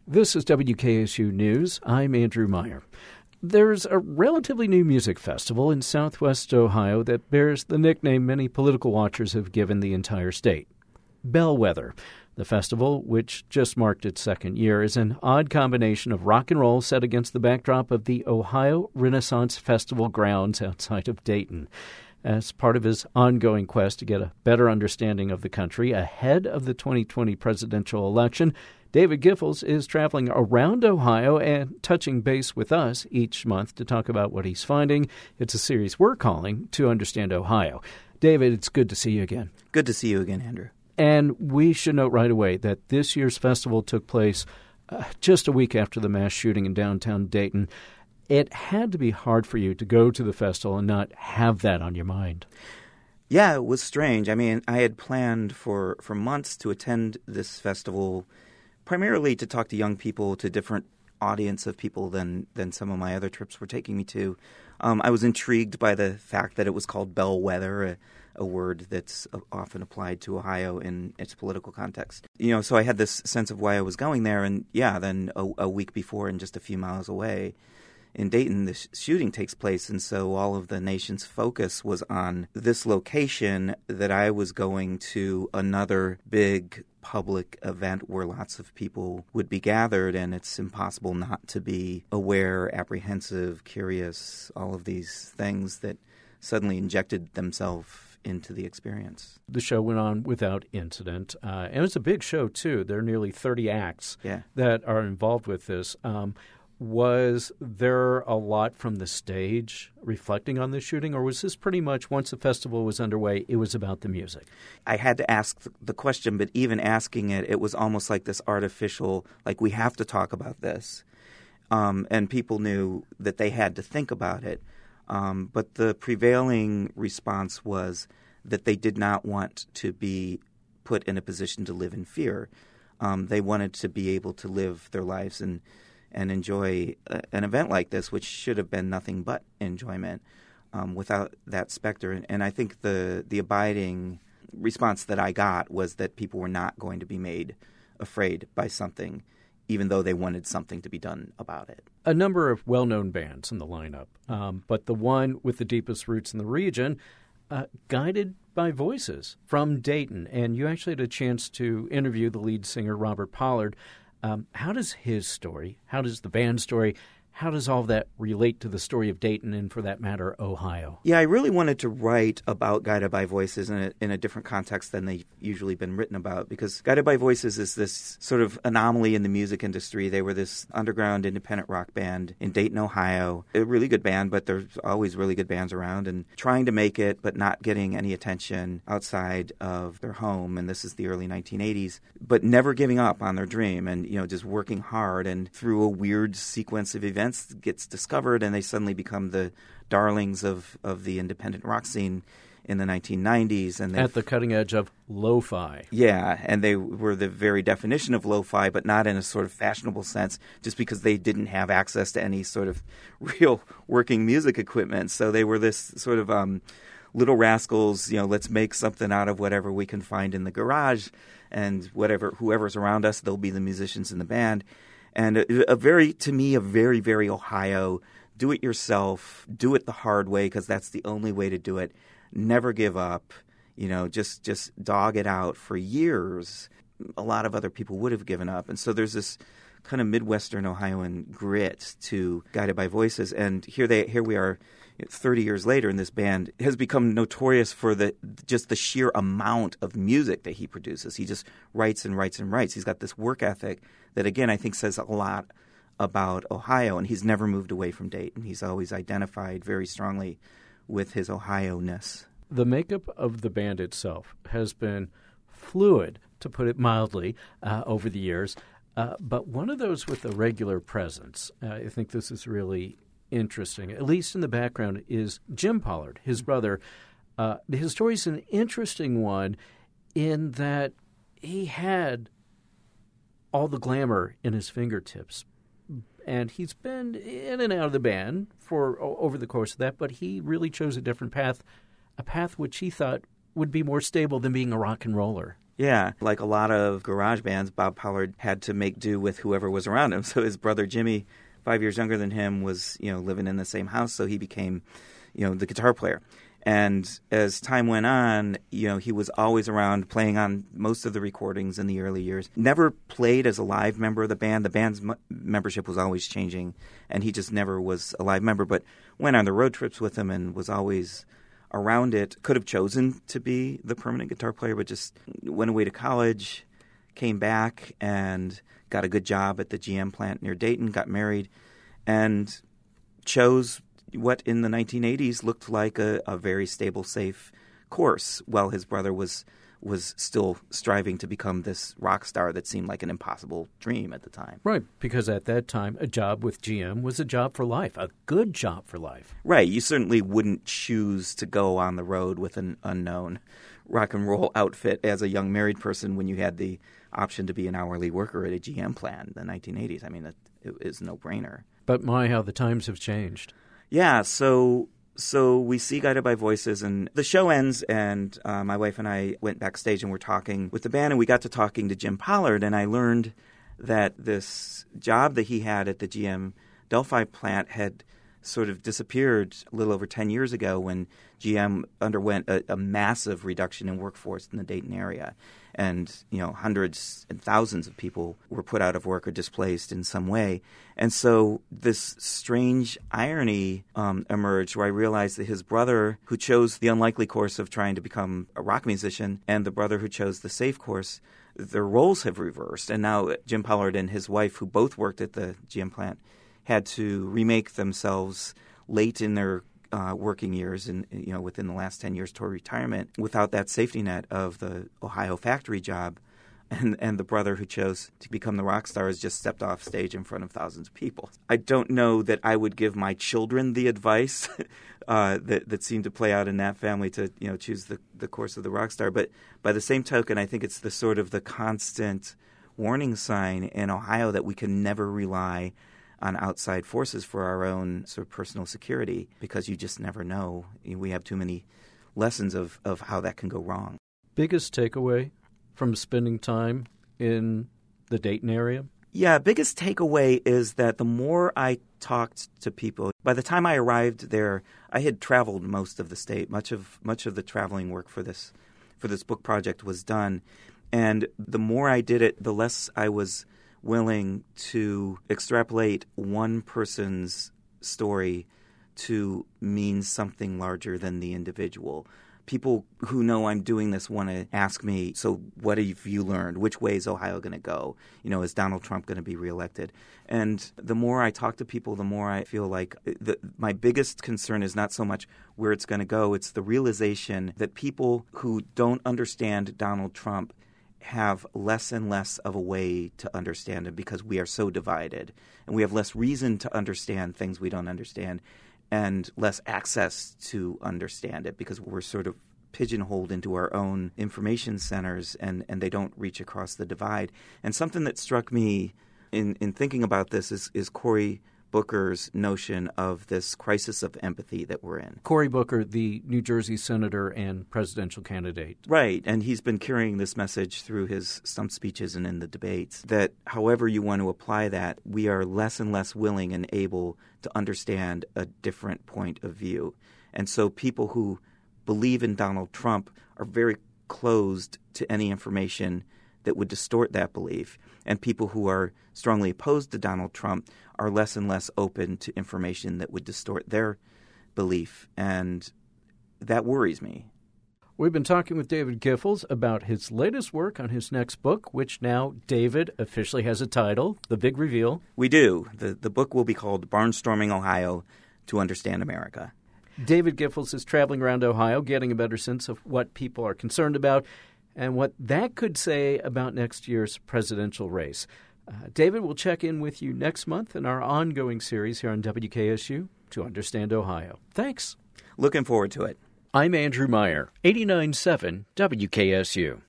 This is WKSU News. I'm Andrew Meyer. There's a relatively new music festival in southwest Ohio that bears the nickname many political watchers have given the entire state, Bellwether. The festival, which just marked its second year, is an odd combination of rock and roll set against the backdrop of the Ohio Renaissance Festival grounds outside of Dayton. As part of his ongoing quest to get a better understanding of the country ahead of the 2020 presidential election, David Giffords is traveling around Ohio and touching base with us each month to talk about what he's finding. It's a series we're calling To Understand Ohio. David, it's good to see you again. Good to see you again, Andrew. And we should note right away that this year's festival took place just a week after the mass shooting in downtown Dayton. It had to be hard for you to go to the festival and not have that on your mind. Yeah, it was strange. I mean, I had planned for months to attend this festival, primarily to talk to young people, to different audience of people than some of my other trips were taking me to. I was intrigued by the fact that it was called Bellwether, a word that's often applied to Ohio in its political context. So I had this sense of why I was going there, and then a week before and just a few miles away in Dayton, the shooting takes place, and so all of the nation's focus was on this location that I was going to another big public event where lots of people would be gathered, and it's impossible not to be aware, apprehensive, curious, all of these things that suddenly injected themselves into the experience. The show went on without incident, and it was a big show, too. There are nearly 30 acts that are involved with this. Was there a lot from the stage reflecting on the shooting, or was this pretty much once the festival was underway, it was about the music? I had to ask the question, but even asking it, it was almost like this artificial, like we have to talk about this. And people knew that they had to think about it. But the prevailing response was that they did not want to be put in a position to live in fear. They wanted to be able to live their lives and enjoy an event like this, which should have been nothing but enjoyment, without that specter. And I think the abiding response that I got was that people were not going to be made afraid by something, even though they wanted something to be done about it. A number of well-known bands in the lineup, but the one with the deepest roots in the region, Guided by Voices from Dayton. And you actually had a chance to interview the lead singer, Robert Pollard. How does his story, how does the band's story, how does all of that relate to the story of Dayton and, for that matter, Ohio? Yeah, I really wanted to write about Guided by Voices in a different context than they've usually been written about, because Guided by Voices is this sort of anomaly in the music industry. They were this underground independent rock band in Dayton, Ohio. A really good band, but there's always really good bands around, and trying to make it but not getting any attention outside of their home, and this is the early 1980s, but never giving up on their dream and, just working hard, and through a weird sequence of events gets discovered, and they suddenly become the darlings of the independent rock scene in the 1990s. And at the cutting edge of lo-fi. Yeah, and they were the very definition of lo-fi, but not in a sort of fashionable sense, just because they didn't have access to any sort of real working music equipment. So they were this sort of little rascals, let's make something out of whatever we can find in the garage, and whoever's around us, they'll be the musicians in the band. And a very, very Ohio, do it yourself, do it the hard way, because that's the only way to do it. Never give up, just dog it out for years. A lot of other people would have given up. And so there's this kind of Midwestern Ohioan grit to Guided by Voices. And here we are 30 years later, and this band has become notorious for the sheer amount of music that he produces. He just writes and writes and writes. He's got this work ethic that, again, I think says a lot about Ohio, and he's never moved away from Dayton. He's always identified very strongly with his Ohio-ness. The makeup of the band itself has been fluid, to put it mildly, over the years, but one of those with a regular presence, I think this is really interesting, at least in the background, is Jim Pollard, his brother. His story is an interesting one in that he had all the glamour in his fingertips. And he's been in and out of the band for over the course of that, but he really chose a different path, a path which he thought would be more stable than being a rock and roller. Yeah, like a lot of garage bands, Bob Pollard had to make do with whoever was around him. So his brother Jimmy, 5 years younger than him, was, living in the same house, so he became, the guitar player. And as time went on, he was always around playing on most of the recordings in the early years. Never played as a live member of the band. The band's membership was always changing, and he just never was a live member, but went on the road trips with him and was always around it. Could have chosen to be the permanent guitar player, but just went away to college, came back, and got a good job at the GM plant near Dayton, got married, and chose what in the 1980s looked like a very stable, safe course, while his brother was still striving to become this rock star that seemed like an impossible dream at the time. Right, because at that time, a job with GM was a job for life, a good job for life. Right, you certainly wouldn't choose to go on the road with an unknown rock and roll outfit as a young married person when you had the option to be an hourly worker at a GM plant in the 1980s. I mean, it is a no-brainer. But my, how the times have changed. Yeah, so we see Guided by Voices, and the show ends, and my wife and I went backstage and we're talking with the band, and we got to talking to Jim Pollard, and I learned that this job that he had at the GM Delphi plant had sort of disappeared a little over 10 years ago when GM underwent a massive reduction in workforce in the Dayton area. And, hundreds and thousands of people were put out of work or displaced in some way. And so this strange irony emerged where I realized that his brother, who chose the unlikely course of trying to become a rock musician, and the brother who chose the safe course, their roles have reversed. And now Jim Pollard and his wife, who both worked at the GM plant, had to remake themselves late in their working years and within the last 10 years toward retirement without that safety net of the Ohio factory job. And the brother who chose to become the rock star has just stepped off stage in front of thousands of people. I don't know that I would give my children the advice that seemed to play out in that family to choose the course of the rock star. But by the same token, I think it's the sort of the constant warning sign in Ohio that we can never rely on outside forces for our own sort of personal security, because you just never know. We have too many lessons of how that can go wrong. Biggest takeaway from spending time in the Dayton area? Yeah, biggest takeaway is that the more I talked to people, by the time I arrived there, I had traveled most of the state. Much of the traveling work for this book project was done. And the more I did it, the less I was willing to extrapolate one person's story to mean something larger than the individual. People who know I'm doing this want to ask me, so what have you learned? Which way is Ohio going to go? Is Donald Trump going to be reelected? And the more I talk to people, the more I feel like my biggest concern is not so much where it's going to go. It's the realization that people who don't understand Donald Trump have less and less of a way to understand him because we are so divided, and we have less reason to understand things we don't understand and less access to understand it because we're sort of pigeonholed into our own information centers and they don't reach across the divide. And something that struck me in thinking about this is Cory Booker's notion of this crisis of empathy that we're in. Cory Booker, the New Jersey senator and presidential candidate. Right, and he's been carrying this message through his stump speeches and in the debates, that however you want to apply that, we are less and less willing and able to understand a different point of view. And so people who believe in Donald Trump are very closed to any information that would distort that belief. And people who are strongly opposed to Donald Trump are less and less open to information that would distort their belief. And that worries me. We've been talking with David Giffords about his latest work on his next book, which now, David, officially has a title, The Big Reveal. We do. The book will be called Barnstorming Ohio to Understand America. David Giffords is traveling around Ohio, getting a better sense of what people are concerned about and what that could say about next year's presidential race. David will check in with you next month in our ongoing series here on WKSU to Understand Ohio. Thanks. Looking forward to it. I'm Andrew Meyer, 89.7 WKSU.